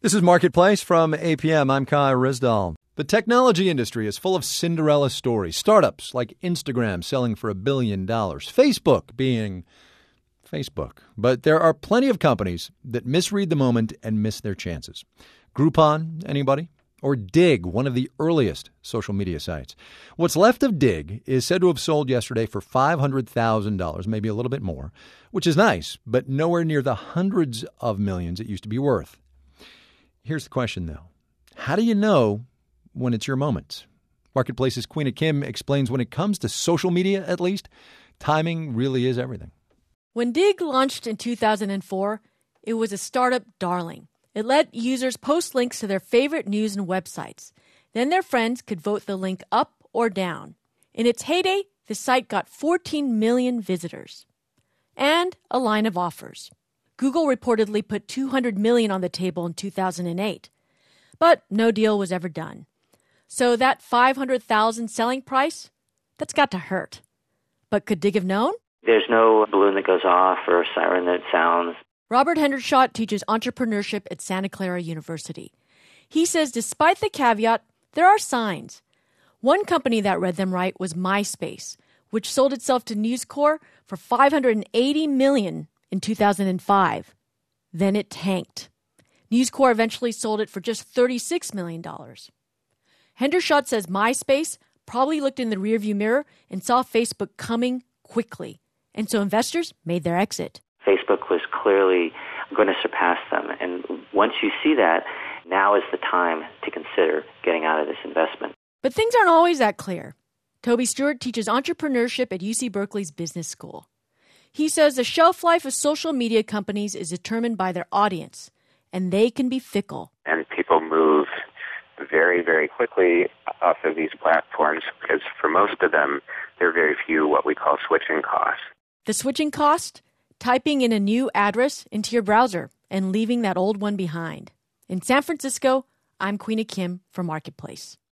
This is Marketplace from APM. I'm Kai Rizdal. The technology industry is full of Cinderella stories. Startups like Instagram selling for $1 billion. Facebook being Facebook. But there are plenty of companies that misread the moment and miss their chances. Groupon, anybody? Or Dig, one of the earliest social media sites. What's left of Dig is said to have sold yesterday for $500,000, maybe a little bit more, which is nice, but nowhere near the hundreds of millions it used to be worth. Here's the question, though. How do you know when it's your moment? Marketplace's Queena Kim explains when it comes to social media, at least, timing really is everything. When Dig launched in 2004, it was a startup darling. It let users post links to their favorite news and websites. Then their friends could vote the link up or down. In its heyday, the site got 14 million visitors. And a line of offers. Google reportedly put $200 million on the table in 2008. But no deal was ever done. So that $500,000 selling price, that's got to hurt. But could Dig have known? There's no balloon that goes off or a siren that sounds. Robert Hendershot teaches entrepreneurship at Santa Clara University. He says despite the caveat, there are signs. One company that read them right was MySpace, which sold itself to News Corp for $580 million in 2005. Then it tanked. News Corp eventually sold it for just $36 million. Hendershot says MySpace probably looked in the rearview mirror and saw Facebook coming quickly. And so investors made their exit. Facebook was clearly going to surpass them. And once you see that, now is the time to consider getting out of this investment. But things aren't always that clear. Toby Stewart teaches entrepreneurship at UC Berkeley's Business School. He says the shelf life of social media companies is determined by their audience, and they can be fickle. And people move very, very quickly off of these platforms because for most of them, there are very few what we call switching costs. The switching cost? Typing in a new address into your browser and leaving that old one behind. In San Francisco, I'm Queena Kim for Marketplace.